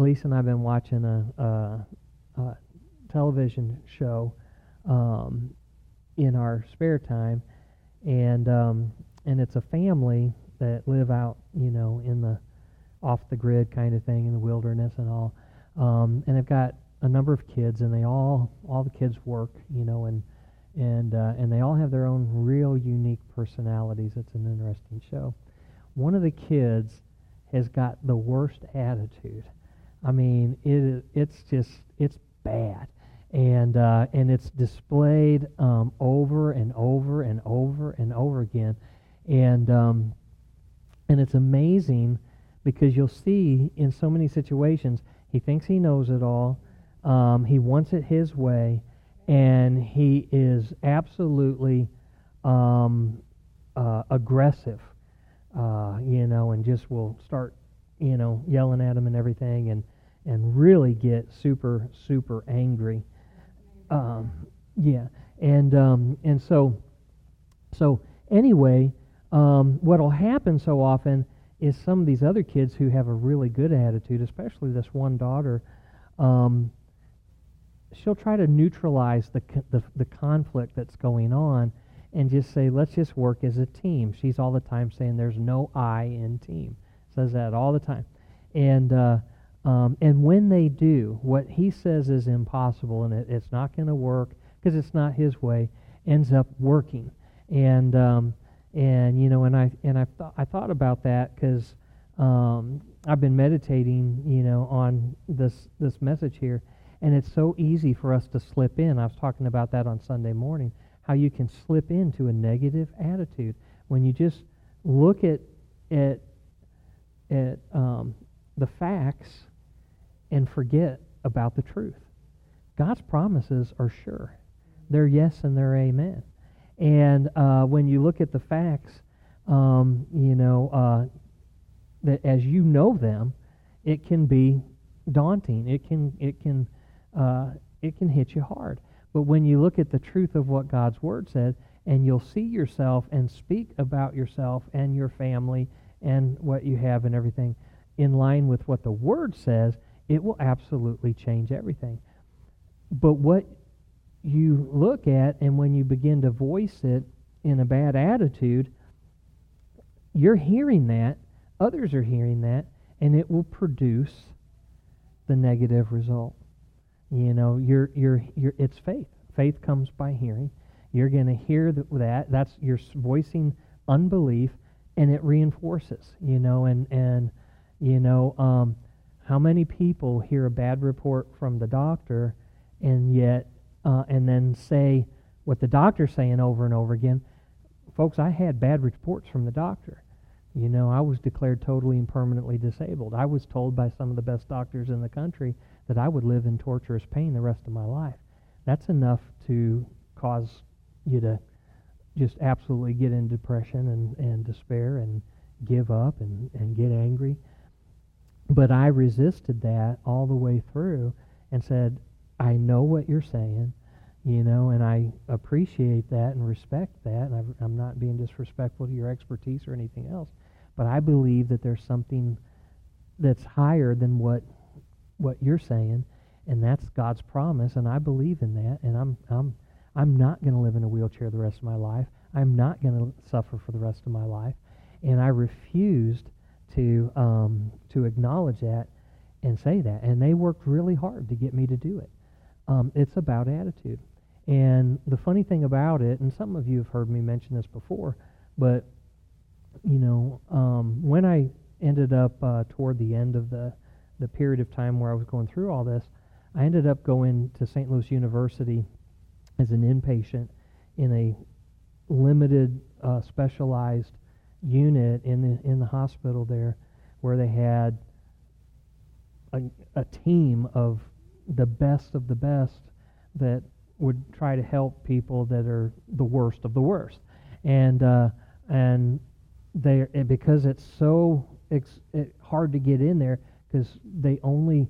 Lisa and I've been watching a television show in our spare time, and it's a family that live out, in the off the grid kind of thing in the wilderness and all, and they've got a number of kids, and all the kids work, and they all have their own real unique personalities. It's an interesting show. One of the kids has got the worst attitude. I mean, it's bad, and it's displayed over and over and over and over again, and it's amazing because you'll see in so many situations he thinks he knows it all, he wants it his way, and he is absolutely aggressive, and just will start, yelling at him and everything, and really get super, super angry. Yeah, and so anyway, what'll happen so often is some of these other kids who have a really good attitude, especially this one daughter, she'll try to neutralize the conflict that's going on and just say, let's just work as a team. She's all the time saying there's no I in team. Says that all the time. And when they do, what he says is impossible and it's not going to work because it's not his way, ends up working. And I thought about that because I've been meditating, on this message here, and it's so easy for us to slip in. I was talking about that on Sunday morning, how you can slip into a negative attitude when you just look at the facts and forget about the truth. God's promises are sure. They're yes and they're amen. And when you look at the facts, that as you know them, it can be daunting. It can hit you hard. But when you look at the truth of what God's Word said, and you'll see yourself and speak about yourself and your family and what you have and everything in line with what the Word says, it will absolutely change everything. But what you look at, and when you begin to voice it in a bad attitude, you're hearing that, others are hearing that, and it will produce the negative result. It's faith. Faith comes by hearing. You're going to hear that's you're voicing unbelief, and it reinforces. How many people hear a bad report from the doctor, and yet and then say what the doctor's saying over and over again? Folks, I had bad reports from the doctor. I was declared totally and permanently disabled. I was told by some of the best doctors in the country that I would live in torturous pain the rest of my life. That's enough to cause you to just absolutely get in depression and despair and give up and get angry. But I resisted that all the way through and said, I know what you're saying, and I appreciate that and respect that, and I'm not being disrespectful to your expertise or anything else, but I believe that there's something that's higher than what you're saying, and that's God's promise, and I believe in that, and I'm not going to live in a wheelchair the rest of my life. I'm not going to suffer for the rest of my life, and I refused to acknowledge that and say that, and they worked really hard to get me to do it. It's about attitude. And the funny thing about it, and some of you have heard me mention this before, but, when I ended up toward the end of the period of time where I was going through all this, I ended up going to St. Louis University as an inpatient in a limited, specialized unit in the hospital there, where they had a team of the best that would try to help people that are the worst of the worst, and because it's so hard to get in there, because they only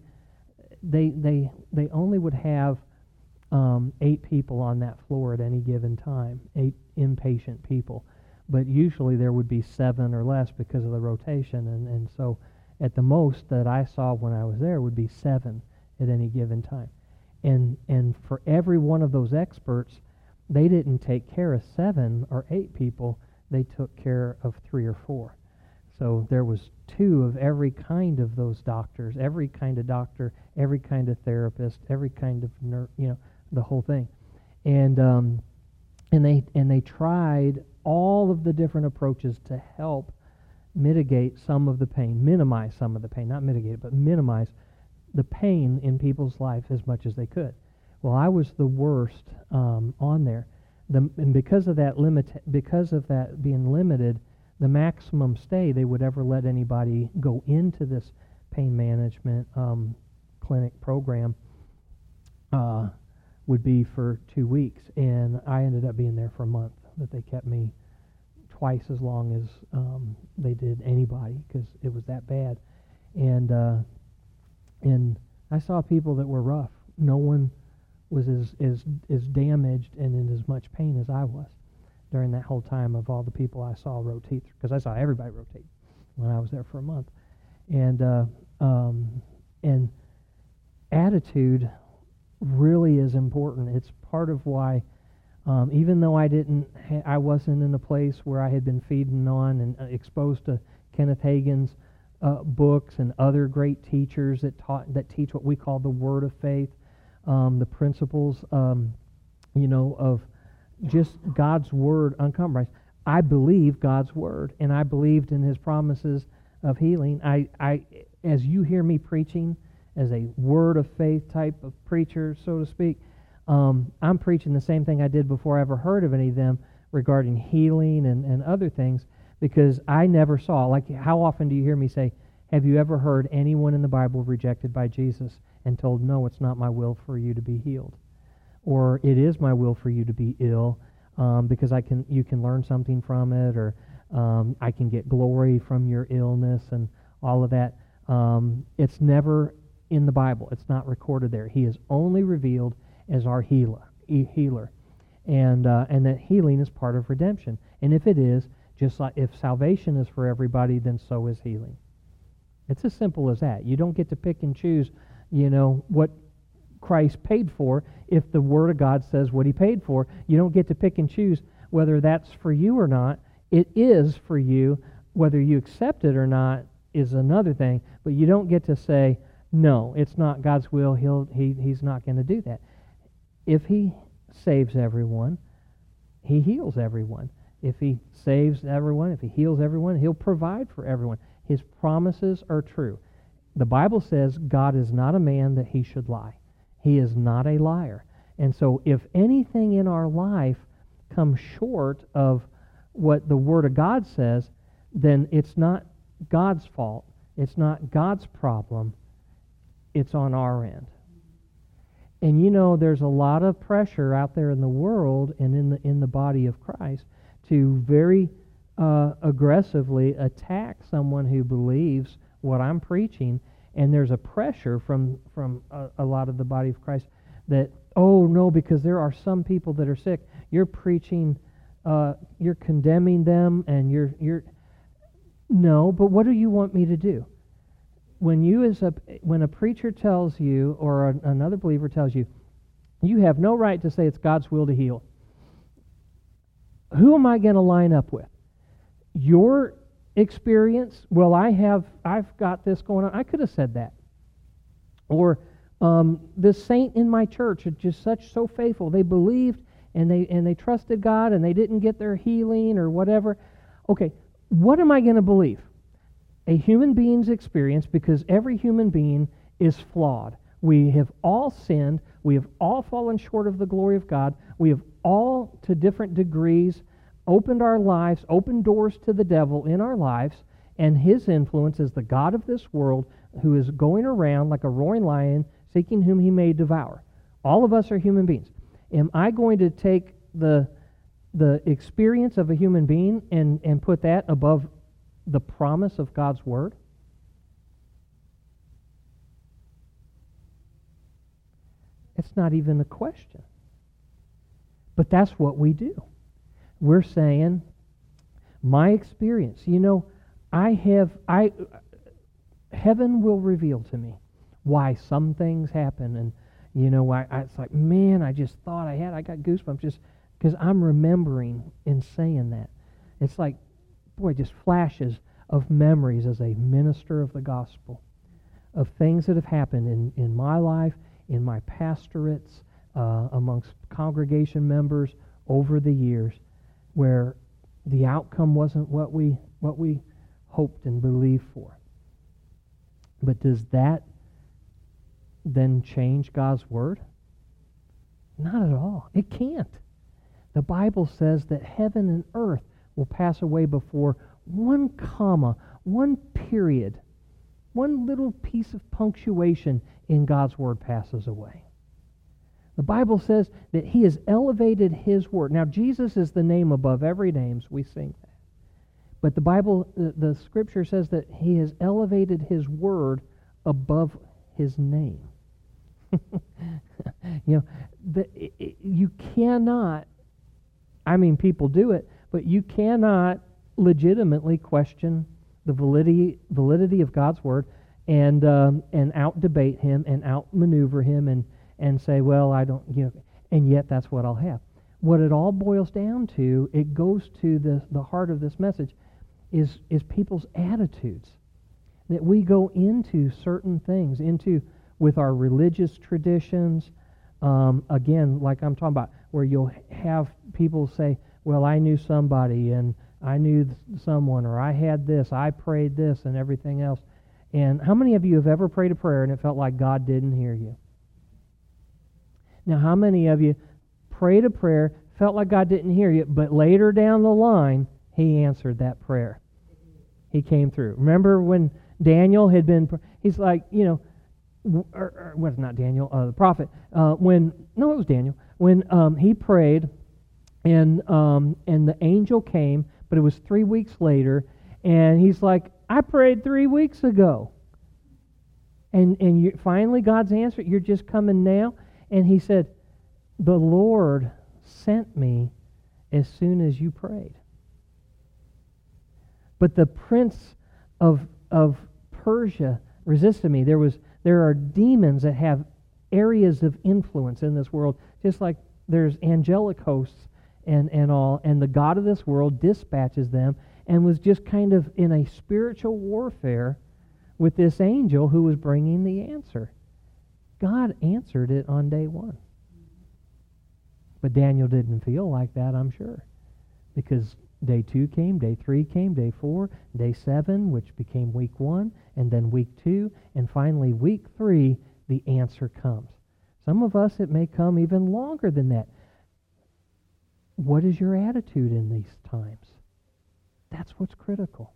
would have 8 people on that floor at any given time, 8 inpatient people, but usually there would be 7 or less because of the rotation, and so At the most that I saw when I was there would be 7 at any given time. And for every one of those experts, they didn't take care of 7 or 8 people. They took care of 3 or 4. So there was 2 of every kind of those doctors, every kind of doctor, every kind of therapist, every kind of nurse, the whole thing. And they tried all of the different approaches to help mitigate some of the pain, minimize some of the pain, not mitigate it, but minimize the pain in people's life as much as they could. Well, I was the worst on there, and because of that being limited, the maximum stay they would ever let anybody go into this pain management clinic program would be for 2 weeks, and I ended up being there for a month. That they kept me twice as long as they did anybody, because it was that bad. And I saw people that were rough. No one was as damaged and in as much pain as I was during that whole time of all the people I saw rotate, because I saw everybody rotate when I was there for a month. And attitude really is important. It's part of why, even though I wasn't in a place where I had been feeding on and exposed to Kenneth Hagin's books and other great teachers that teach what we call the Word of Faith, the principles, of just God's Word uncompromised. I believe God's Word, and I believed in His promises of healing. I as you hear me preaching as a Word of Faith type of preacher, so to speak, I'm preaching the same thing I did before I ever heard of any of them regarding healing and other things, because I never saw, like, how often do you hear me say, have you ever heard anyone in the Bible rejected by Jesus and told, no, it's not my will for you to be healed, or it is my will for you to be ill, because you can learn something from it, or I can get glory from your illness and all of that. It's never in the Bible. It's not recorded there. He is only revealed as our healer, and that healing is part of redemption. And if it is, just like if salvation is for everybody, then so is healing. It's as simple as that. You don't get to pick and choose, what Christ paid for. If the Word of God says what He paid for, you don't get to pick and choose whether that's for you or not. It is for you. Whether you accept it or not is another thing, but you don't get to say, no, it's not God's will. He's not going to do that. If He saves everyone, He heals everyone. If He saves everyone, if He heals everyone, He'll provide for everyone. His promises are true. The Bible says God is not a man that He should lie. He is not a liar. And so if anything in our life comes short of what the Word of God says, then it's not God's fault. It's not God's problem. It's on our end. And there's a lot of pressure out there in the world and in the body of Christ to very aggressively attack someone who believes what I'm preaching. And there's a pressure from a lot of the body of Christ that, oh no, because there are some people that are sick, you're preaching, you're condemning them, and you're no. But what do you want me to do? When a preacher tells you, or another believer tells you, you have no right to say it's God's will to heal, who am I going to line up with? Your experience? Well, I've got this going on. I could have said that. Or this saint in my church is just so faithful. They believed and they trusted God and they didn't get their healing or whatever. Okay, what am I going to believe? A human being's experience, because every human being is flawed. We have all sinned. We have all fallen short of the glory of God. We have all, to different degrees, opened our lives, opened doors to the devil in our lives, and his influence is the God of this world, who is going around like a roaring lion, seeking whom he may devour. All of us are human beings. Am I going to take the experience of a human being and put that above the promise of God's Word? It's not even a question. But that's what we do. We're saying, my experience, I heaven will reveal to me why some things happen. And, it's like, man, I just thought I got goosebumps just because I'm remembering in saying that. It's like, boy, just flashes of memories as a minister of the gospel, of things that have happened in my life, in my pastorates, amongst congregation members over the years, where the outcome wasn't what we hoped and believed for. But does that then change God's word? Not at all. It can't. The Bible says that heaven and earth will pass away before one comma, one period, one little piece of punctuation in God's word passes away. The Bible says that He has elevated His word. Now, Jesus is the name above every name, so we sing that. But the Bible, the Scripture says that He has elevated His word above His name. You cannot, people do it, but you cannot legitimately question the validity of God's word and out-debate Him and out-maneuver Him and say, well, I don't, and yet that's what I'll have. What it all boils down to, it goes to the heart of this message, is people's attitudes. That we go into certain things, with our religious traditions, again, like I'm talking about, where you'll have people say, well, I knew somebody, and I knew someone, or I had this, I prayed this, and everything else. And how many of you have ever prayed a prayer and it felt like God didn't hear you? Now, how many of you prayed a prayer, felt like God didn't hear you, but later down the line, He answered that prayer? He came through. Remember when Daniel had been, he's like, was not Daniel, the prophet, it was Daniel, when he prayed, and the angel came, but it was 3 weeks later, and he's like, I prayed 3 weeks ago. And finally God's answer, you're just coming now? And he said, the Lord sent me as soon as you prayed. But the prince of Persia resisted me. There are demons that have areas of influence in this world, just like there's angelic hosts and all, and the God of this world dispatches them and was just kind of in a spiritual warfare with this angel who was bringing the answer. God answered it on day one. But Daniel didn't feel like that, I'm sure, because day 2 came, day 3 came, day 4, day 7, which became week 1, and then week 2, and finally week 3, the answer comes. Some of us, it may come even longer than that. What is your attitude in these times? That's what's critical.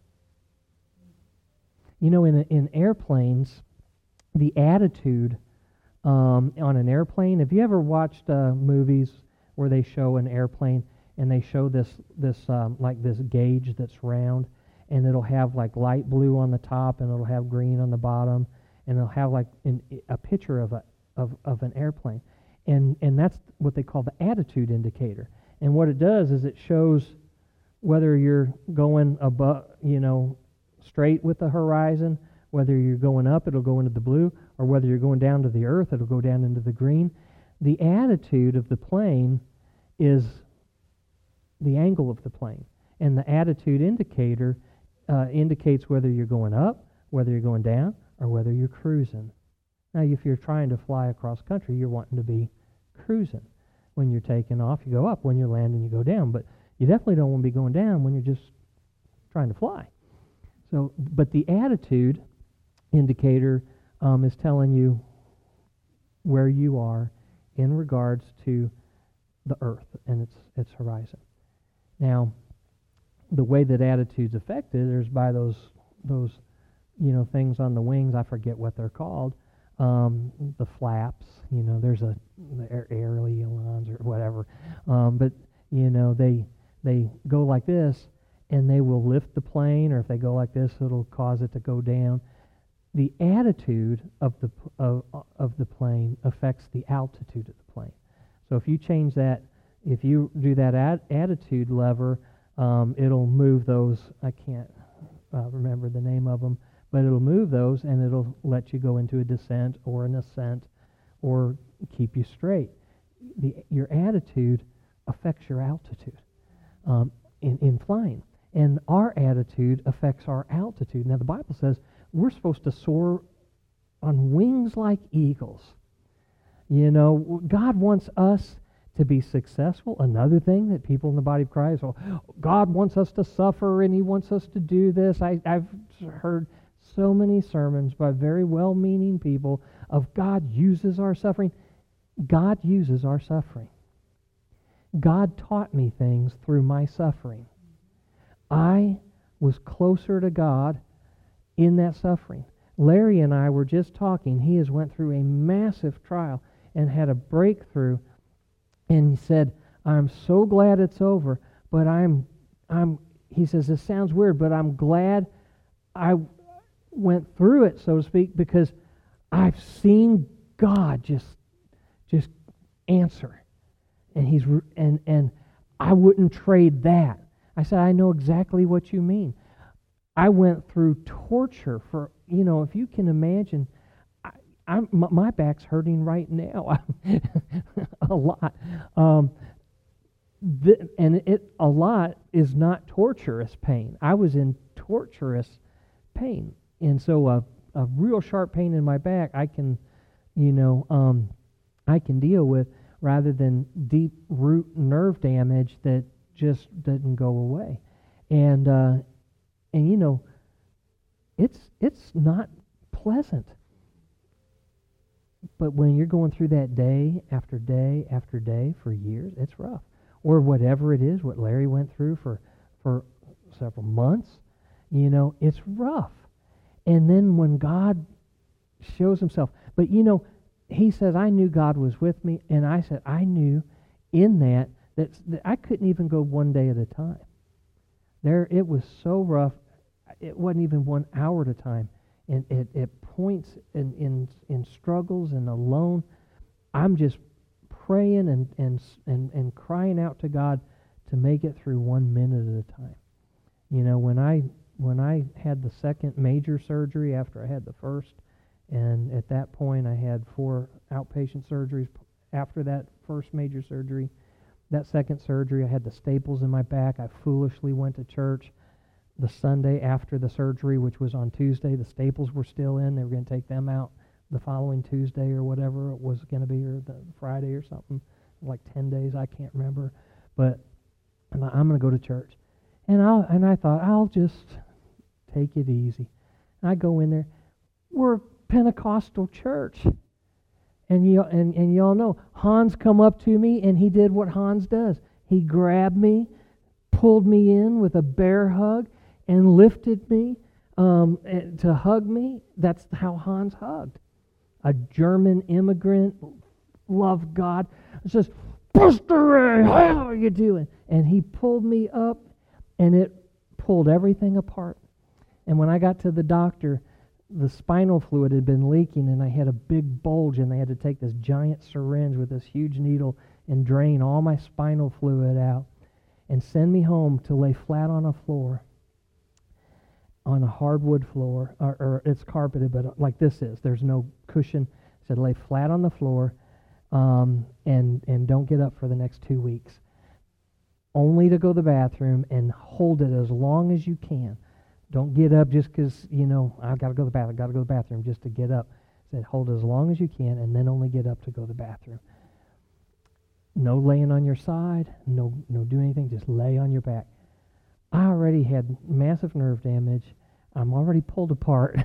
In airplanes, the attitude on an airplane, have you ever watched movies where they show an airplane and they show this gauge that's round, and it'll have like light blue on the top and it'll have green on the bottom, and it'll have like a picture of an airplane, and that's what they call the attitude indicator. And what it does is it shows whether you're going above, straight with the horizon, whether you're going up, it'll go into the blue, or whether you're going down to the earth, it'll go down into the green. The attitude of the plane is the angle of the plane, and the attitude indicator indicates whether you're going up, whether you're going down, or whether you're cruising. Now, if you're trying to fly across country, you're wanting to be cruising. When you're taking off, you go up. When you're landing, you go down. But you definitely don't want to be going down when you're just trying to fly. So, but the attitude indicator is telling you where you are in regards to the earth and its horizon. Now, the way that attitude's affected is by those things on the wings. I forget what they're called. The flaps. There's the ailerons or whatever. But they go like this, and they will lift the plane, or if they go like this, it'll cause it to go down. The attitude of the plane affects the altitude of the plane. So if you change that, if you do that attitude lever, it'll move those. I can't remember the name of them, but it'll move those and it'll let you go into a descent or an ascent or keep you straight. Your attitude affects your altitude in flying. And our attitude affects our altitude. Now, the Bible says we're supposed to soar on wings like eagles. You know, God wants us to be successful. Another thing that people in the body of Christ, well, God wants us to suffer and He wants us to do this. I've heard so many sermons by very well-meaning people of God uses our suffering. God uses our suffering. God taught me things through my suffering. I was closer to God in that suffering. Larry and I were just talking. He has went through a massive trial and had a breakthrough. And he said, I'm so glad it's over, but he says, this sounds weird, but I'm glad I went through it, so to speak, because I've seen God just answer. And I wouldn't trade that. I said, I know exactly what you mean. I went through torture for, if you can imagine, my back's hurting right now a lot. A lot is not torturous pain. I was in torturous pain. And so a real sharp pain in my back, I can deal with, rather than deep root nerve damage that just doesn't go away. And it's not pleasant. But when you're going through that day after day after day for years, it's rough. Or whatever it is, what Larry went through for several months, it's rough. And then when God shows Himself, but He says, I knew God was with me, and I said, I knew in that I couldn't even go one day at a time. It was so rough, it wasn't even 1 hour at a time. And at points in struggles and alone, I'm just praying and crying out to God to make it through 1 minute at a time. When I had the second major surgery after I had the first, and at that point I had 4 outpatient surgeries after that first major surgery. That second surgery, I had the staples in my back. I foolishly went to church the Sunday after the surgery, which was on Tuesday. The staples were still in. They were going to take them out the following Tuesday or whatever it was going to be, or the Friday or something, like 10 days, I can't remember. But I'm going to go to church. And I thought, I'll just take it easy. And I go in there. We're a Pentecostal church. And y'all know, Hans come up to me and he did what Hans does. He grabbed me, pulled me in with a bear hug, and lifted me to hug me. That's how Hans hugged. A German immigrant, loved God. It says, Pastor Ray, how are you doing? And he pulled me up, and it pulled everything apart. And when I got to the doctor, the spinal fluid had been leaking, and I had a big bulge, and they had to take this giant syringe with this huge needle and drain all my spinal fluid out and send me home to lay flat on a floor, on a hardwood floor, or it's carpeted, but like this is. There's no cushion. It said lay flat on the floor and don't get up for the next 2 weeks. Only to go to the bathroom and hold it as long as you can. Don't get up just because, I've got to go to the bathroom. I've got to go to the bathroom just to get up. Said hold it as long as you can and then only get up to go to the bathroom. No laying on your side. No doing anything. Just lay on your back. I already had massive nerve damage. I'm already pulled apart.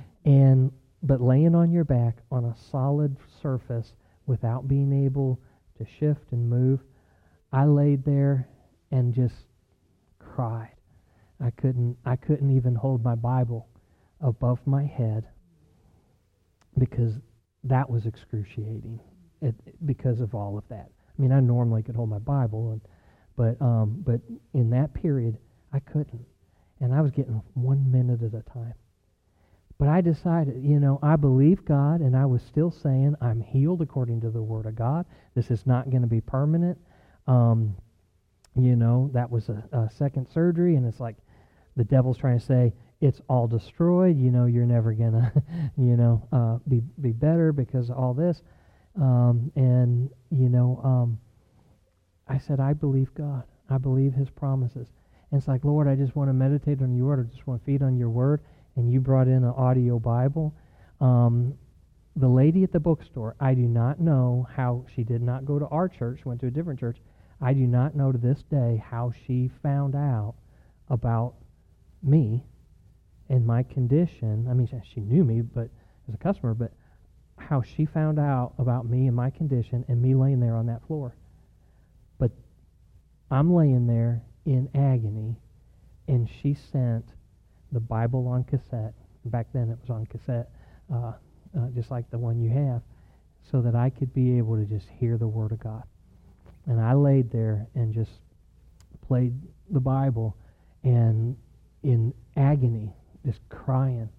But laying on your back on a solid surface without being able to shift and move, I laid there and just cried. I couldn't even hold my Bible above my head because that was excruciating because of all of that. I mean, I normally could hold my Bible, but in that period, I couldn't. And I was getting 1 minute at a time. But I decided, I believe God, and I was still saying I'm healed according to the Word of God. This is not going to be permanent. That was a second surgery, and it's like the devil's trying to say, it's all destroyed. You're never gonna, be better because of all this. And I said, I believe God. I believe His promises. And it's like, Lord, I just want to meditate on Your Word. I just want to feed on Your Word. And You brought in an audio Bible. The lady at the bookstore, I do not know how she did not go to our church, went to a different church. I do not know to this day how she found out about me and my condition. I mean, she knew me, but as a customer, but how she found out about me and my condition and me laying there on that floor. But I'm laying there in agony, and she sent the Bible on cassette. Back then it was on cassette, just like the one you have, so that I could be able to just hear the Word of God. And I laid there and just played the Bible, and in agony, just crying,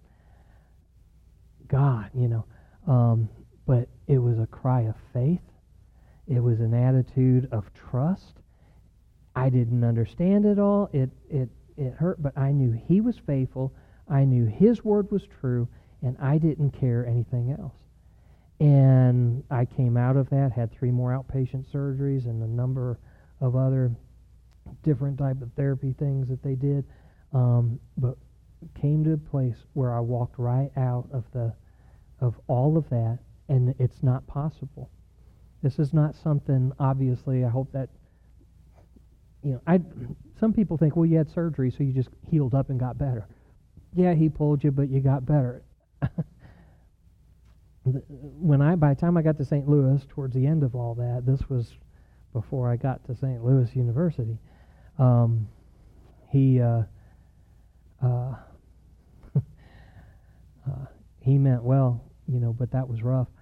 God, but it was a cry of faith. It was an attitude of trust. I didn't understand it all. It hurt, but I knew He was faithful. I knew His Word was true, and I didn't care anything else. And I came out of that, had 3 more outpatient surgeries and a number of other different type of therapy things that they did, but came to a place where I walked right out of all of that, and it's not possible. This is not something, obviously, I hope that, some people think, well, you had surgery, so you just healed up and got better. Yeah, He pulled you, but you got better. By the time I got to St. Louis, towards the end of all that, this was before I got to St. Louis University, he meant well, but that was rough.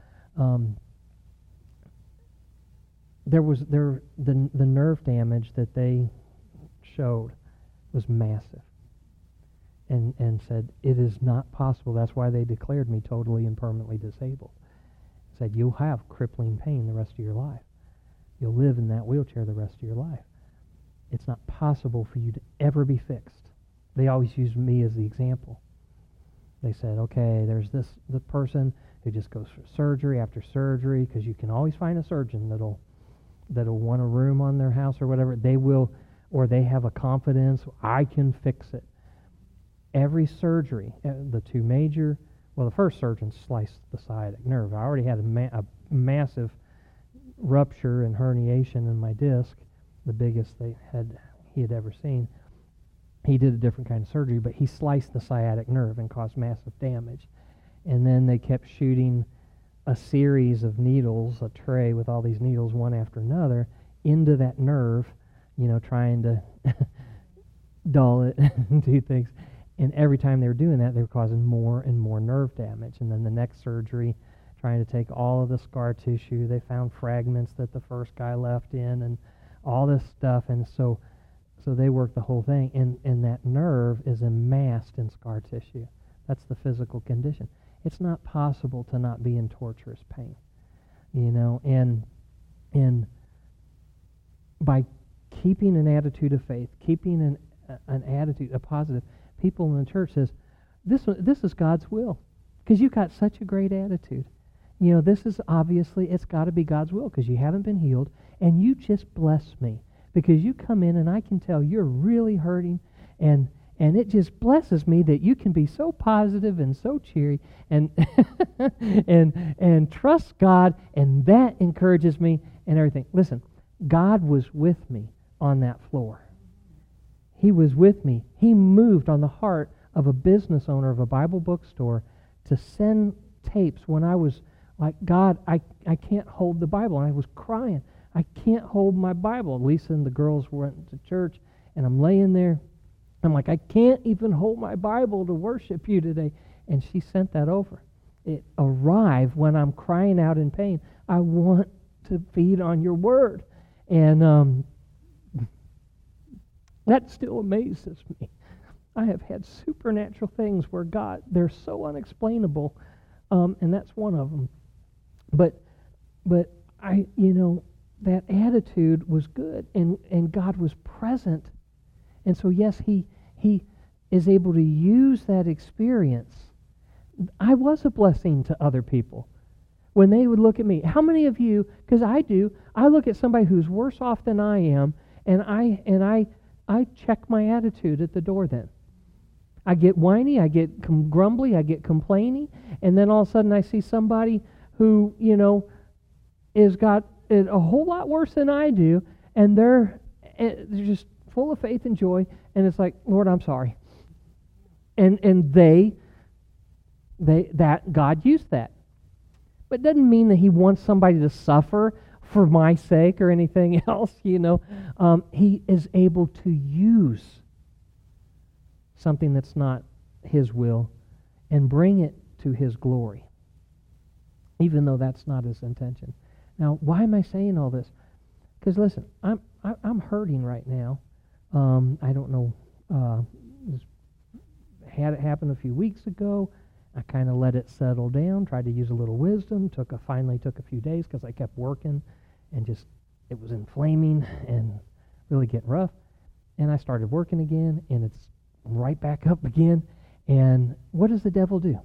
The nerve damage that they showed was massive, and said it is not possible. That's why they declared me totally and permanently disabled. Said you'll have crippling pain the rest of your life. You'll live in that wheelchair the rest of your life. It's not possible for you to ever be fixed. They always used me as the example. They said, okay, there's the person who just goes for surgery after surgery, because you can always find a surgeon that'll want a room on their house or whatever. They will, or they have a confidence, I can fix it. Every surgery, the 2 major, the first surgeon sliced the sciatic nerve. I already had a massive rupture and herniation in my disc, the biggest he had ever seen. He did a different kind of surgery, but he sliced the sciatic nerve and caused massive damage. And then they kept shooting a series of needles, a tray with all these needles, one after another, into that nerve, trying to dull it and do things. And every time they were doing that, they were causing more and more nerve damage. And then the next surgery, trying to take all of the scar tissue, they found fragments that the first guy left in and all this stuff. And so they worked the whole thing. And that nerve is amassed in scar tissue. That's the physical condition. It's not possible to not be in torturous pain, and by keeping an attitude of faith, keeping an attitude, a positive, people in the church says, this is God's will, because you've got such a great attitude. This is obviously, it's got to be God's will, because you haven't been healed, and you just bless me, because you come in and I can tell you're really hurting, and it just blesses me that you can be so positive and so cheery and and trust God, and that encourages me and everything. Listen, God was with me on that floor. He was with me. He moved on the heart of a business owner of a Bible bookstore to send tapes when I was like, God, I can't hold the Bible. And I was crying. I can't hold my Bible. Lisa and the girls went to church, and I'm laying there. I'm like, I can't even hold my Bible to worship you today. And she sent that over. It arrived when I'm crying out in pain. I want to feed on your word. And that still amazes me. I have had supernatural things where God, they're so unexplainable, and that's one of them. But I, that attitude was good, and God was present. And so yes, he is able to use that experience. I was a blessing to other people. When they would look at me, how many of you, because I do, I look at somebody who's worse off than I am, and I check my attitude at the door then. I get whiny, I get grumbly, I get complaining, and then all of a sudden I see somebody who, is got it a whole lot worse than I do, and they're just full of faith and joy, and it's like, Lord, I'm sorry. And that God used that. But it doesn't mean that he wants somebody to suffer for my sake or anything else, He is able to use something that's not his will and bring it to his glory, even though that's not his intention. Now, why am I saying all this? Because listen, I'm hurting right now. I don't know. Had it happen a few weeks ago. I kind of let it settle down. Tried to use a little wisdom. Finally took a few days because I kept working, and it was inflaming and really getting rough. And I started working again, and it's right back up again. And what does the devil do?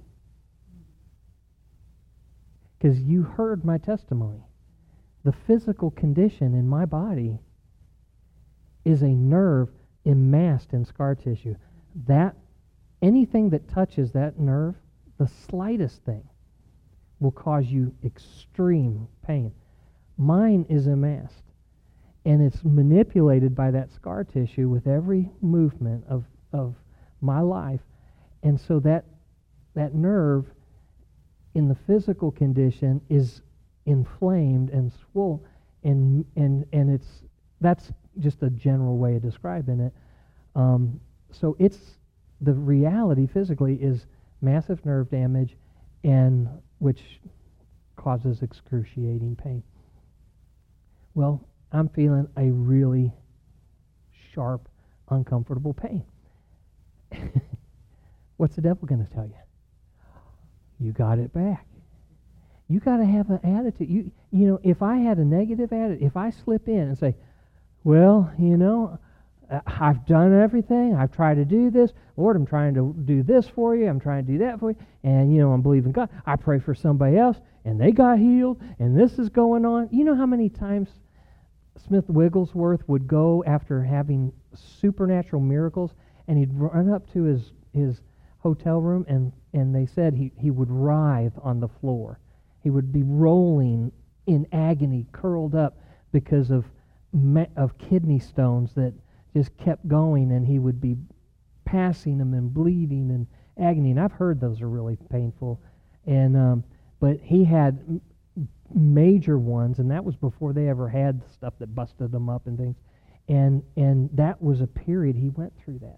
Because you heard my testimony. The physical condition in my body is a nerve enmassed in scar tissue. That anything that touches that nerve, the slightest thing, will cause you extreme pain. Mine is enmassed, and it's manipulated by that scar tissue with every movement of my life. And so that nerve in the physical condition is inflamed and swollen, and that's just a general way of describing it. So the reality physically is massive nerve damage, and which causes excruciating pain. Well, I'm feeling a really sharp, uncomfortable pain. What's the devil going to tell you? You got it back. You got to have an attitude. If I had a negative attitude, if I slip in and say, well, I've done everything. I've tried to do this. Lord, I'm trying to do this for you. I'm trying to do that for you. And, I'm believing God. I pray for somebody else, and they got healed, and this is going on. You know how many times Smith Wigglesworth would go after having supernatural miracles, and he'd run up to his hotel room, and they said he would writhe on the floor. He would be rolling in agony, curled up because of kidney stones that just kept going, and he would be passing them and bleeding and agony. And I've heard those are really painful. And but he had major ones, and that was before they ever had the stuff that busted them up and things. And that was a period he went through that.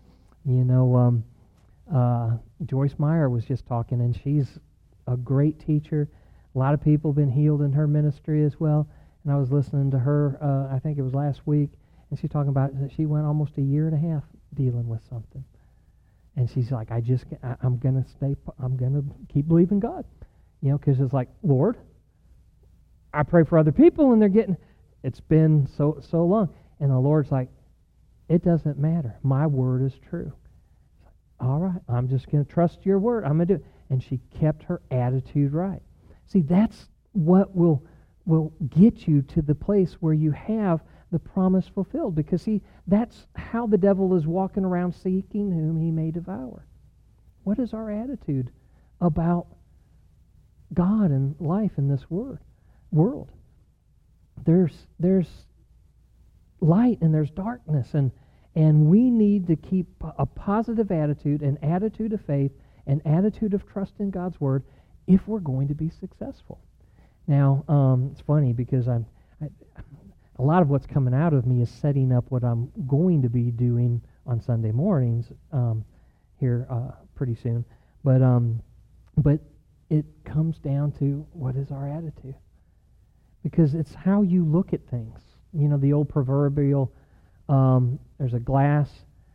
Joyce Meyer was just talking, and she's a great teacher. A lot of people have been healed in her ministry as well. And I was listening to her, I think it was last week, and she's talking about that she went almost a year and a half dealing with something. And she's like, I'm going to keep believing God. Because it's like, Lord, I pray for other people, and it's been so long. And the Lord's like, it doesn't matter. My word is true. All right, I'm just going to trust your word. I'm going to do it. And she kept her attitude right. See, that's what will get you to the place where you have the promise fulfilled. Because, see, that's how the devil is walking around seeking whom he may devour. What is our attitude about God and life in this world? There's light and there's darkness, and we need to keep a positive attitude, an attitude of faith, an attitude of trust in God's word if we're going to be successful. Now, it's funny because a lot of what's coming out of me is setting up what I'm going to be doing on Sunday mornings here pretty soon. But it comes down to what is our attitude, because it's how you look at things. The old proverbial, there's a glass,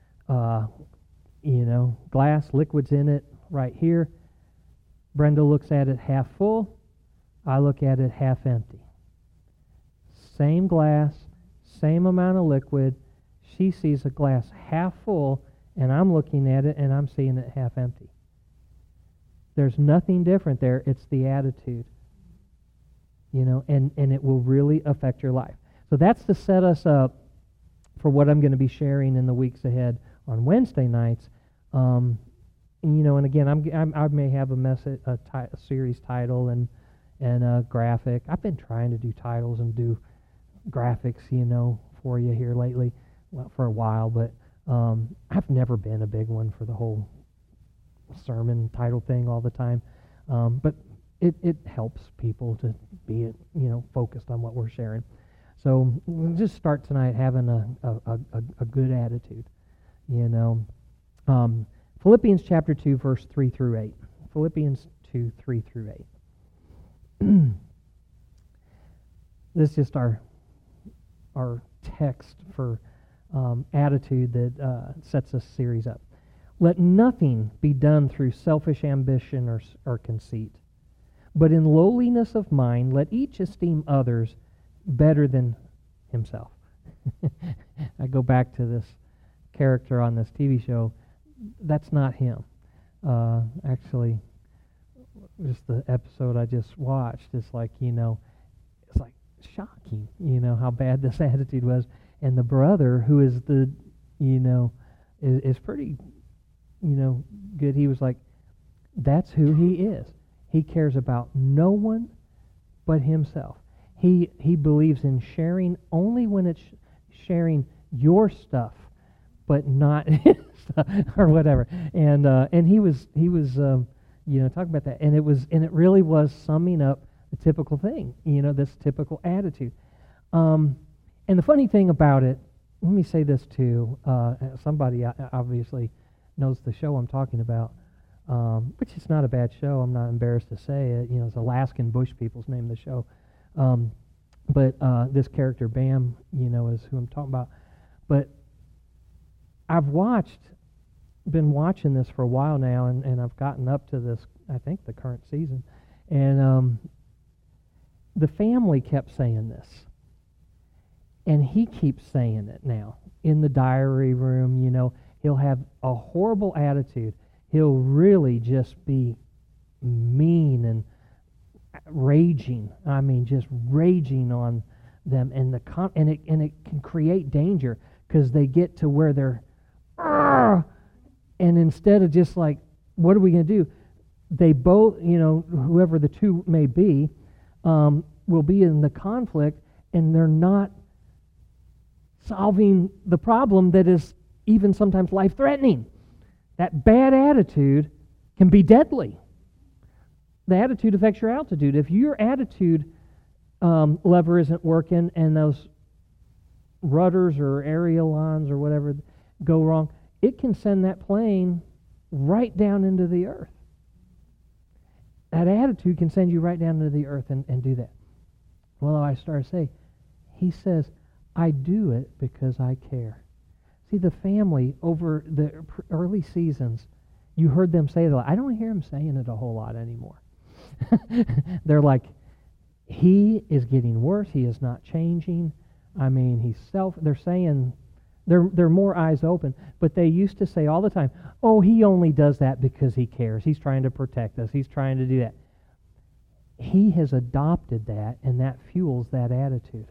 liquids in it right here. Brenda looks at it half full. I look at it half empty. Same glass, same amount of liquid. She sees a glass half full, and I'm looking at it and I'm seeing it half empty. There's nothing different there. It's the attitude. And it will really affect your life. So that's to set us up for what I'm going to be sharing in the weeks ahead on Wednesday nights. And again, I may have a series title and a graphic. I've been trying to do titles and do graphics, for you here lately, for a while, but I've never been a big one for the whole sermon title thing all the time. But it helps people to be, focused on what we're sharing. So we'll just start tonight having a good attitude, Philippians chapter 2, verse 3 through 8. Philippians 2, 3 through 8. This is just our text for attitude that sets this series up. Let nothing be done through selfish ambition or conceit, but in lowliness of mind let each esteem others better than himself. I go back to this character on this TV show. That's not him. Actually, just the episode I just watched, it's like, it's like shocking, how bad this attitude was. And the brother, who is is pretty, good. He was like, that's who he is. He cares about no one but himself. He believes in sharing only when it's sharing your stuff, but not his stuff or whatever. And he was talking about that, and it really was summing up the typical thing, this typical attitude. And the funny thing about it, let me say this too. Somebody obviously knows the show I'm talking about, which is not a bad show. I'm not embarrassed to say it. It's Alaskan Bush People's name of the show. But this character, Bam, is who I'm talking about. But I've been watching this for a while now, and I've gotten up to this, I think, the current season. And the family kept saying this. And he keeps saying it now. In the diary room, he'll have a horrible attitude. He'll really just be mean and raging. I mean, just raging on them, and it can create danger because they get to where they're, and instead of just like, what are we going to do? They both, whoever the two may be, will be in the conflict, and they're not solving the problem that is even sometimes life-threatening. That bad attitude can be deadly. The attitude affects your altitude. If your attitude lever isn't working and those rudders or ailerons or whatever go wrong, it can send that plane right down into the earth. That attitude can send you right down into the earth and do that. Well, I started to say, he says, I do it because I care. See, the family over the early seasons, you heard them say it a lot. I don't hear them saying it a whole lot anymore. They're like, he is getting worse. He is not changing. I mean, they're saying, they're more eyes open. But they used to say all the time, oh, he only does that because he cares. He's trying to protect us. He's trying to do that. He has adopted that, and that fuels that attitude.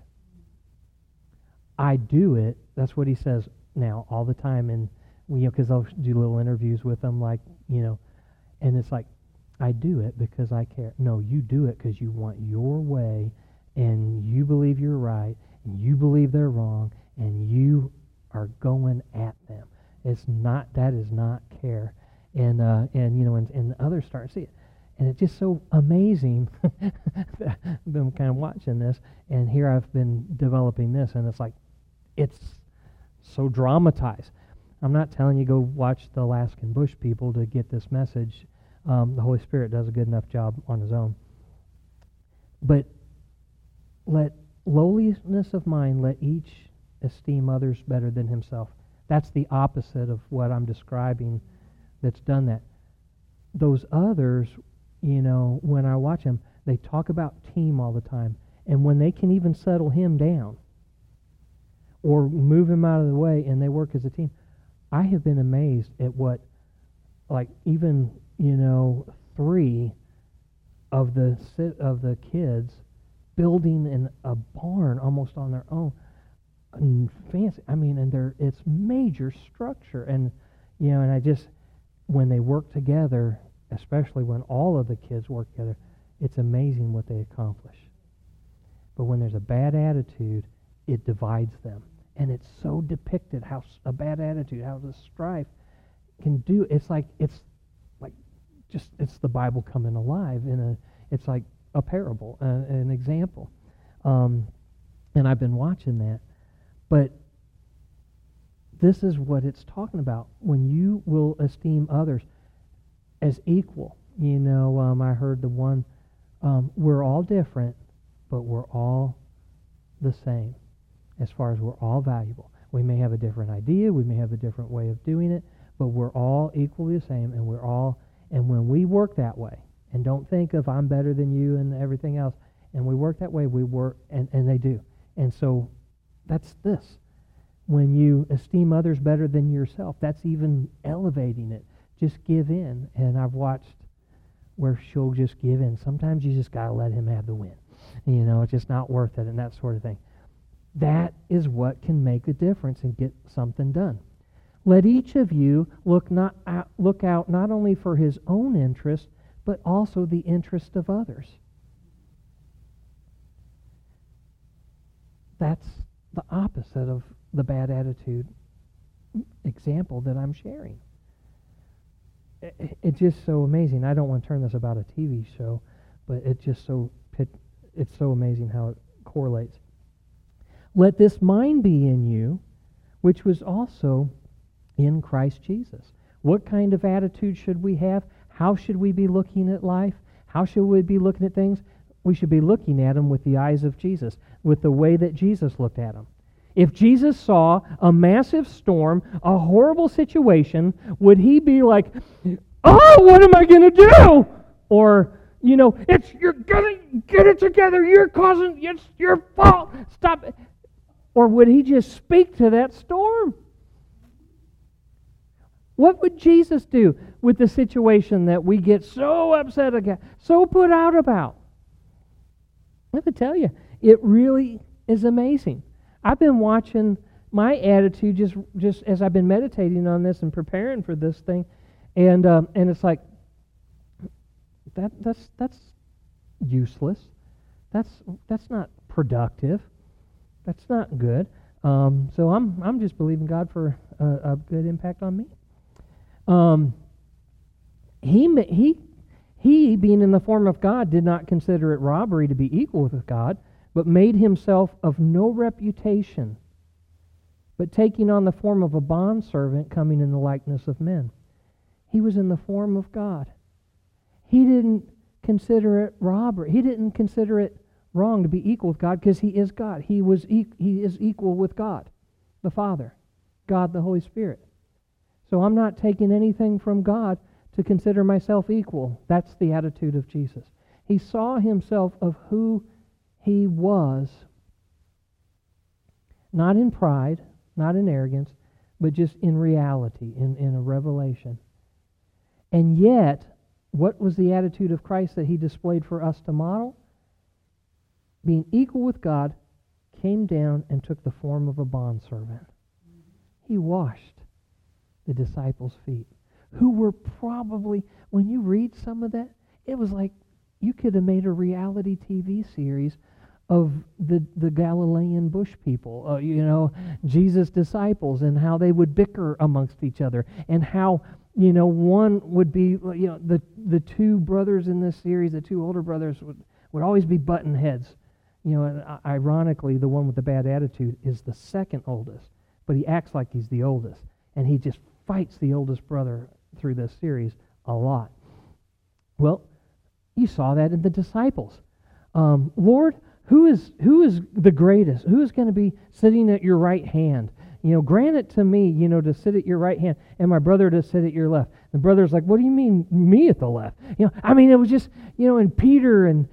I do it. That's what he says now all the time. And, because I'll do little interviews with him, like, and it's like, I do it because I care. No, you do it because you want your way, and you believe you're right, and you believe they're wrong, and you are going at them. That is not care. And others start to see it. And it's just so amazing. I've been kind of watching this, and here I've been developing this, and it's like, it's so dramatized. I'm not telling you go watch the Alaskan Bush People to get this message. The Holy Spirit does a good enough job on his own. But let lowliness of mind, let each esteem others better than himself. That's the opposite of what I'm describing that's done that. Those others, when I watch them, they talk about team all the time. And when they can even settle him down or move him out of the way and they work as a team, I have been amazed at what, like, even, 3 of the kids building a barn almost on their own. And fancy. I mean, and it's major structure. And, and I just, when they work together, especially when all of the kids work together, it's amazing what they accomplish. But when there's a bad attitude, it divides them. And it's so depicted how a bad attitude, how the strife can do. It's the Bible coming alive it's like a parable, an example. And I've been watching that. But this is what it's talking about. When you will esteem others as equal. I heard the one, we're all different, but we're all the same as far as we're all valuable. We may have a different idea, we may have a different way of doing it, but we're all equally the same, and when we work that way, and don't think of I'm better than you and everything else, and we work that way, we work, and they do. And so that's this. When you esteem others better than yourself, that's even elevating it. Just give in. And I've watched where she'll just give in. Sometimes you just got to let him have the win. It's just not worth it and that sort of thing. That is what can make a difference and get something done. Let each of you look out not only for his own interest, but also the interest of others. That's the opposite of the bad attitude example that I'm sharing. It's just so amazing. I don't want to turn this about a TV show, but it's so amazing how it correlates. Let this mind be in you, which was also in Christ Jesus. What kind of attitude should we have? How should we be looking at life? How should we be looking at things? We should be looking at them with the eyes of Jesus, with the way that Jesus looked at them. If Jesus saw a massive storm, a horrible situation, would he be like, oh, what am I going to do? Or, you're going to get it together. It's your fault. Stop it. Or would he just speak to that storm? What would Jesus do with the situation that we get so upset about, so put out about? I have to tell you, it really is amazing. I've been watching my attitude just as I've been meditating on this and preparing for this thing, and it's like that's useless. That's not productive. That's not good. So I'm just believing God for a good impact on me. He being in the form of God did not consider it robbery to be equal with God, but made himself of no reputation, but taking on the form of a bondservant, coming in the likeness of men. He was in the form of God. He didn't consider it robbery. He didn't consider it wrong to be equal with God because he is God. He is equal with God, the Father, God the Holy Spirit. So I'm not taking anything from God to consider myself equal. That's the attitude of Jesus. He saw himself of who he was, not in pride, not in arrogance, but just in reality, in a revelation. And yet, what was the attitude of Christ that he displayed for us to model? Being equal with God, came down and took the form of a bondservant. He washed the disciples' feet, who were probably, when you read some of that, it was like you could have made a reality TV series of the Galilean bush people, Jesus' disciples, and how they would bicker amongst each other, and how, one would be, the two brothers in this series, the two older brothers would always be button heads. And ironically, the one with the bad attitude is the second oldest, but he acts like he's the oldest, and he just fights the oldest brother through this series a lot. Well, you saw that in the disciples. Lord, who is the greatest? Who is going to be sitting at your right hand? Grant it to me, to sit at your right hand, and my brother to sit at your left. The brother's like, what do you mean, me at the left? It was just, and Peter, and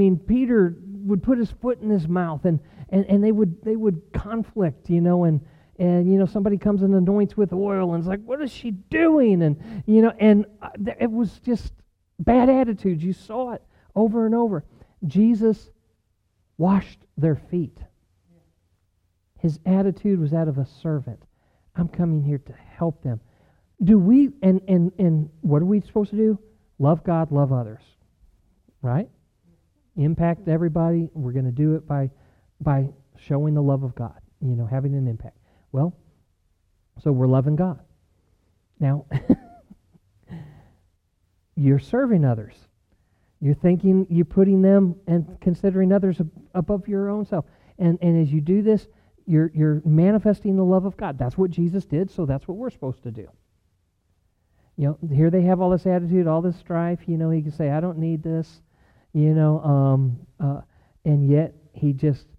Peter would put his foot in his mouth, and they would conflict, and and somebody comes and anoints with oil, and it's like, what is she doing? And it was just bad attitudes. You saw it over and over. Jesus washed their feet. His attitude was that of a servant. I'm coming here to help them. Do we, and what are we supposed to do? Love God, love others. Right? Impact everybody. We're going to do it by showing the love of God, having an impact. Well, so we're loving God. Now, you're serving others. You're thinking, you're putting them and considering others above your own self. And as you do this, you're manifesting the love of God. That's what Jesus did, so that's what we're supposed to do. Here they have all this attitude, all this strife. He can say, I don't need this. And yet he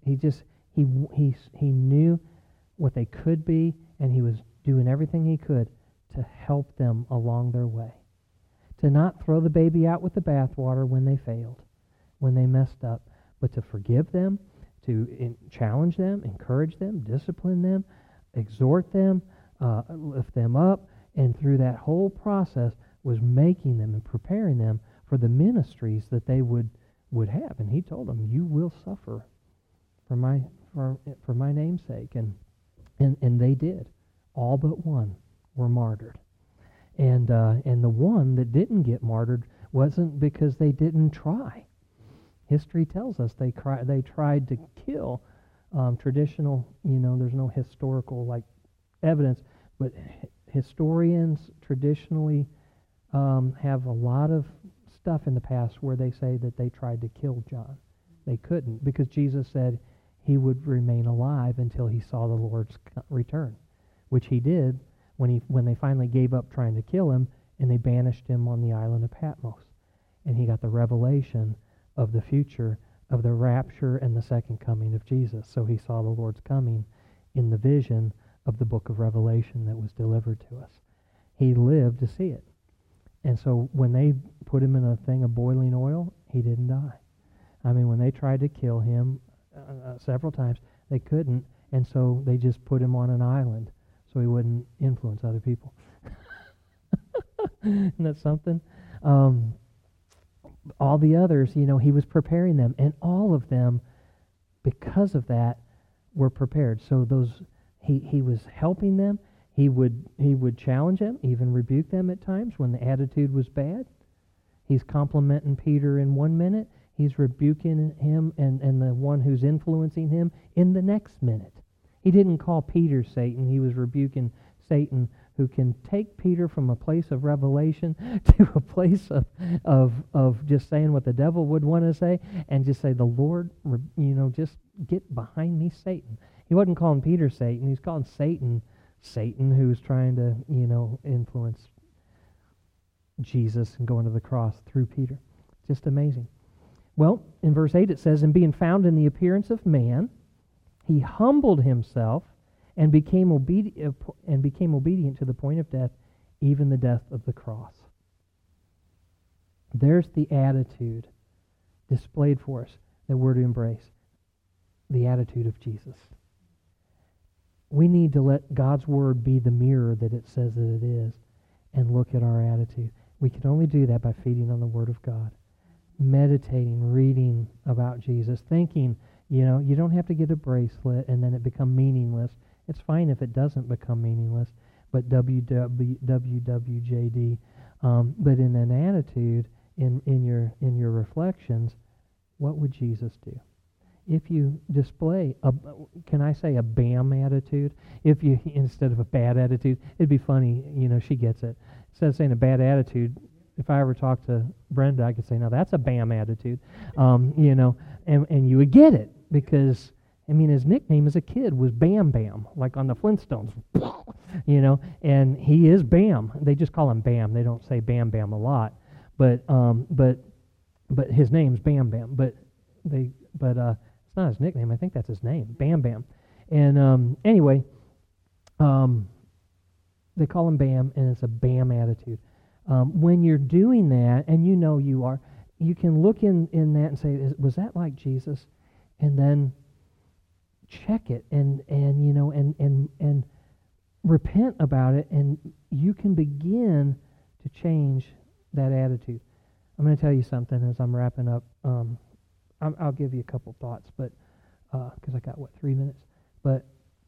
knew what they could be, and he was doing everything he could to help them along their way. To not throw the baby out with the bathwater when they failed, when they messed up, but to forgive them, to challenge them, encourage them, discipline them, exhort them, lift them up, and through that whole process was making them and preparing them for the ministries that they would have. And he told them, you will suffer for my name's sake. And they did. All but one were martyred. And the one that didn't get martyred wasn't because they didn't try. History tells us they tried to kill traditional, there's no historical evidence, but historians traditionally have a lot of stuff in the past where they say that they tried to kill John. They couldn't, because Jesus said he would remain alive until he saw the Lord's return, which he did when they finally gave up trying to kill him, and they banished him on the island of Patmos. And he got the revelation of the future, of the rapture and the second coming of Jesus. So he saw the Lord's coming in the vision of the book of Revelation that was delivered to us. He lived to see it. And so when they put him in a thing of boiling oil, he didn't die. I mean, when they tried to kill him several times, they couldn't, and so they just put him on an island so he wouldn't influence other people. Isn't that something? All the others, he was preparing them, and all of them, because of that, were prepared. So he was helping them. He would challenge them, even rebuke them at times when the attitude was bad. He's complimenting Peter in 1 minute. He's rebuking him and the one who's influencing him in the next minute. He didn't call Peter Satan. He was rebuking Satan, who can take Peter from a place of revelation to a place of just saying what the devil would want to say, and just say, the Lord, just get behind me, Satan. He wasn't calling Peter Satan. He's calling Satan, who's trying to, influence Jesus and going to the cross through Peter. Just amazing. Well, in verse 8 it says, and being found in the appearance of man, he humbled himself and became obedient to the point of death, even the death of the cross. There's the attitude displayed for us that we're to embrace. The attitude of Jesus. We need to let God's Word be the mirror that it says that it is, and look at our attitude. We can only do that by feeding on the Word of God. Meditating, reading about Jesus, thinking, you don't have to get a bracelet and then it become meaningless. It's fine if it doesn't become meaningless, but WWJD. But in an attitude, in your reflections, what would Jesus do? If you display a BAM attitude, if you, instead of a bad attitude, it'd be funny, she gets it. Instead of saying a bad attitude, if I ever talk to Brenda, I could say, now that's a BAM attitude, and you would get it, because, his nickname as a kid was Bam Bam, like on the Flintstones, and he is Bam. They just call him Bam. They don't say Bam Bam a lot, but his name's Bam Bam. But it's not his nickname. I think that's his name, Bam Bam. And anyway, they call him Bam, and it's a Bam attitude. When you're doing that, and you can look in that and say, was that like Jesus? And then check it and repent about it, and you can begin to change that attitude. I'm going to tell you something as I'm wrapping up. I'll give you a couple thoughts, but because I got 3 minutes. But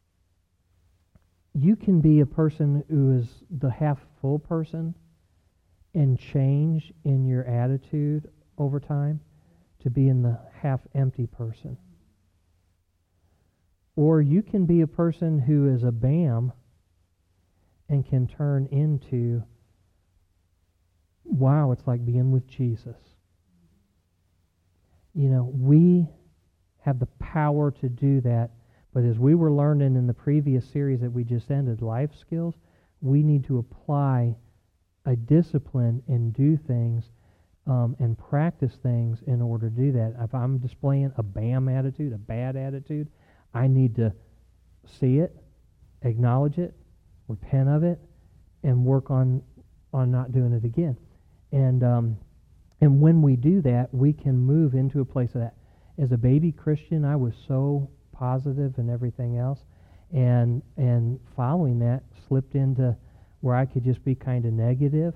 you can be a person who is the half full person and change in your attitude over time to be in the half empty person. Or you can be a person who is a BAM and can turn into, wow, it's like being with Jesus. We have the power to do that, but as we were learning in the previous series that we just ended, life skills, we need to apply a discipline and do things and practice things in order to do that. If I'm displaying a BAM attitude, a bad attitude, I need to see it, acknowledge it, repent of it, and work on not doing it again. And when we do that, we can move into a place of that. As a baby Christian, I was so positive and everything else, and following that, slipped into where I could just be kind of negative,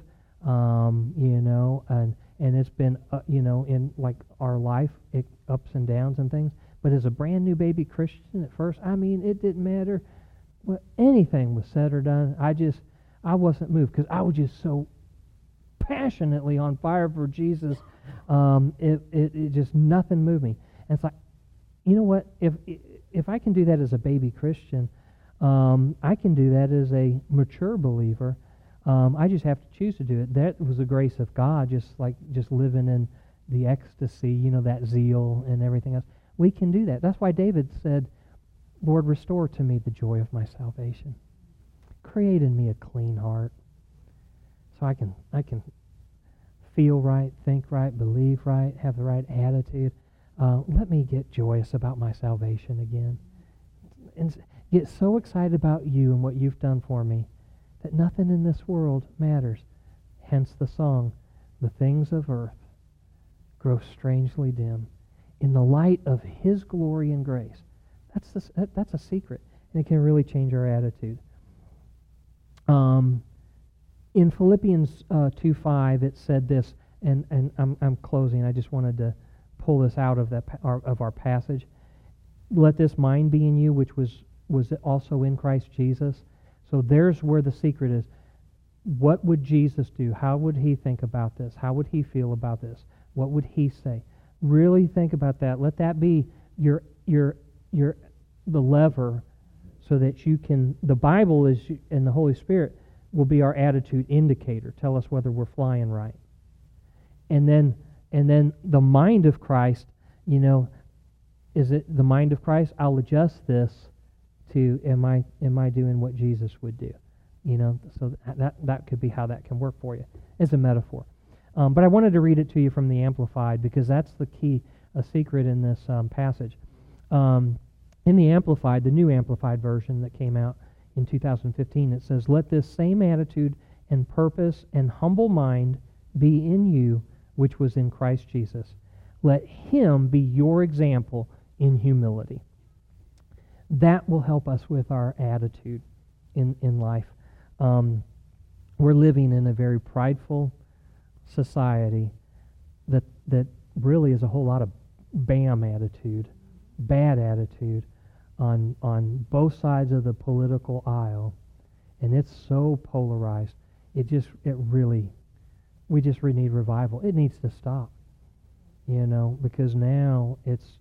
and it's been, in like our life, ups and downs and things. But as a brand new baby Christian at first, it didn't matter what anything was said or done. I wasn't moved because I was just so passionately on fire for Jesus. It just, nothing moved me. And it's like, you know what? If I can do that as a baby Christian, I can do that as a mature believer. I just have to choose to do it. That was the grace of God, just living in the ecstasy, that zeal and everything else. We can do that. That's why David said, Lord, restore to me the joy of my salvation. Create in me a clean heart so I can feel right, think right, believe right, have the right attitude. Let me get joyous about my salvation again. And get so excited about you and what you've done for me that nothing in this world matters. Hence the song, the things of earth grow strangely dim in the light of His glory and grace. That's a secret, and it can really change our attitude. In Philippians 2:5, it said this, and I'm closing. I just wanted to pull this out of our passage. Let this mind be in you, which was also in Christ Jesus. So there's where the secret is. What would Jesus do? How would He think about this? How would He feel about this? What would He say? Really think about that. Let that be the lever, so that you can. The Bible is, and the Holy Spirit will be our attitude indicator. Tell us whether we're flying right. And then the mind of Christ. Is it the mind of Christ? I'll adjust this to am I doing what Jesus would do? So that could be how that can work for you as a metaphor. But I wanted to read it to you from the Amplified, because that's the key, a secret in this passage. In the Amplified, the new Amplified version that came out in 2015, it says, "Let this same attitude and purpose and humble mind be in you, which was in Christ Jesus. Let Him be your example in humility." That will help us with our attitude in life. We're living in a very prideful society that really is a whole lot of BAM attitude, bad attitude on both sides of the political aisle, and it's so polarized. We just really need revival. It needs to stop, because now it's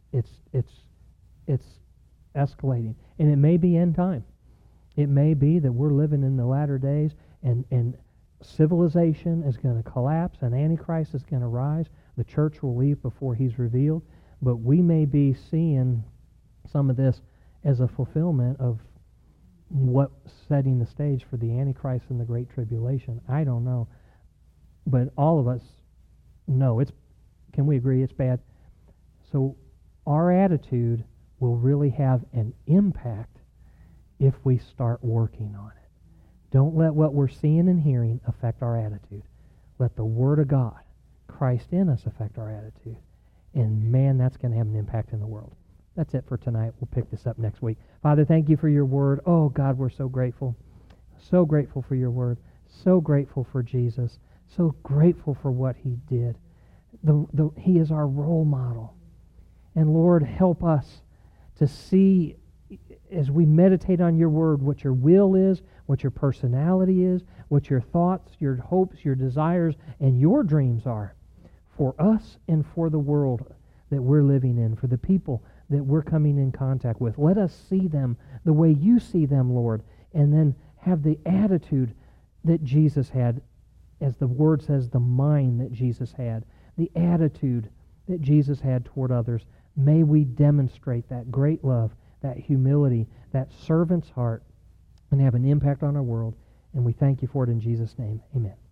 escalating, and it may be end time. It may be that we're living in the latter days, and civilization is going to collapse, and Antichrist is going to rise. The church will leave before He's revealed, but we may be seeing some of this as a fulfillment of what's setting the stage for the Antichrist and the Great Tribulation. I don't know, but all of us know can we agree it's bad? So our attitude will really have an impact if we start working on it. Don't let what we're seeing and hearing affect our attitude. Let the Word of God, Christ in us, affect our attitude. And man, that's going to have an impact in the world. That's it for tonight. We'll pick this up next week. Father, thank you for your word. Oh, God, we're so grateful. So grateful for your word. So grateful for Jesus. So grateful for what he did. He is our role model. And Lord, help us to see, as we meditate on your word, what your will is, what your personality is, what your thoughts, your hopes, your desires, and your dreams are for us and for the world that we're living in, for the people that we're coming in contact with. Let us see them the way you see them, Lord, and then have the attitude that Jesus had, as the word says, the mind that Jesus had, the attitude that Jesus had toward others. May we demonstrate that great love, that humility, that servant's heart, and have an impact on our world. And we thank you for it in Jesus' name. Amen.